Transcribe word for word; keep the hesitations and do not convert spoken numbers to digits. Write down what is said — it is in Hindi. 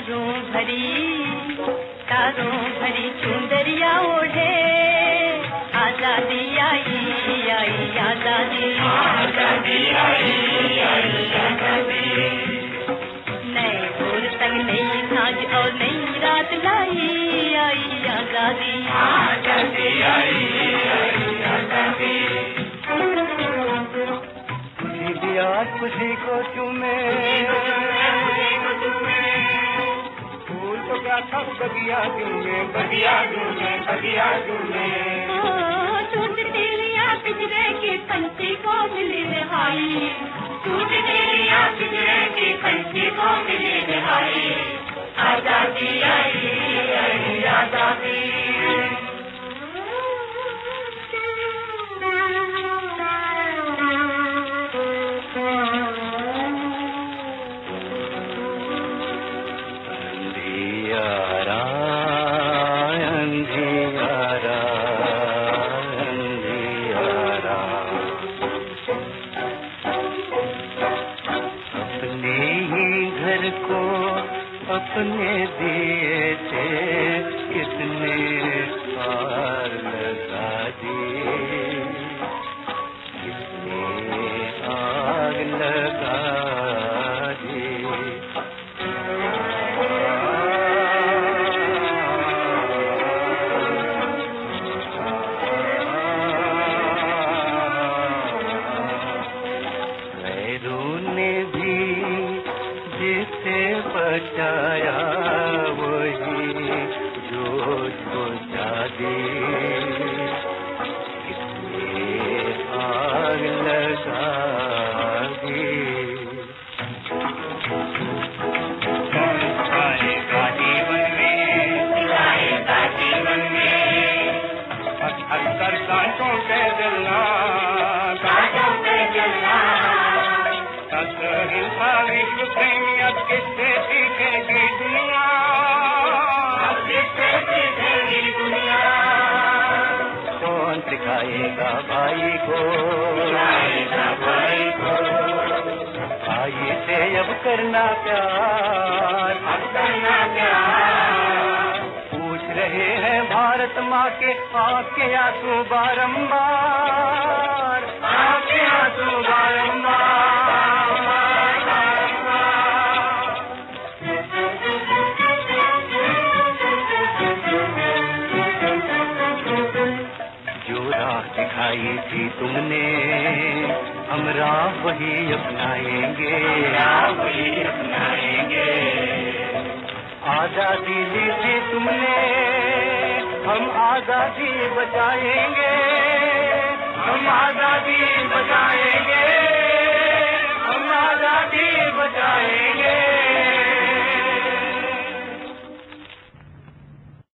तारों भरी तारों भरी चुंदरिया ओढ़े आजादी आई आई आजादी आजादी आई आई आजादी नए भोर तक नई सांझ और नई रात लाई आई आजादी आजादी आई आई आजादी खुशी दिया खुशी को चूमे फूल तो क्या सब बगिया झूमे बगिया झूमे बगिया झूमे टूटती लिया पिंजरे की पंछी को मिली रिहाई टूटती लिया पिंजरे की पंछी को मिली रिहाई आजादी आई आई आजादी अपने दिए थे कितने पार लगा दिए कितने आग लगा दिए ने भी जिसे बचाया वही जो बुझा दे कितने आग लगा दे आएगा जीवन में आएगा जीवन में अक्सर कांटों के जलना कांटों के जलना हिंसा विश्व प्रेमी अब किससे सीखेगी दुनिया अब किससे सीखेगी दुनिया कौन सिखाएगा भाई को सिखाएगा भाई को भाई से अब करना प्यार अब करना प्यार पूछ रहे हैं भारत माँ के आपके आंसू बारंबार आपके आंसू बारंबार दिखाई थी तुमने हम राह वही अपनाएंगे वही अपनाएंगे आजादी दी थी तुमने हम आजादी बचाएंगे हम आजादी बचाएंगे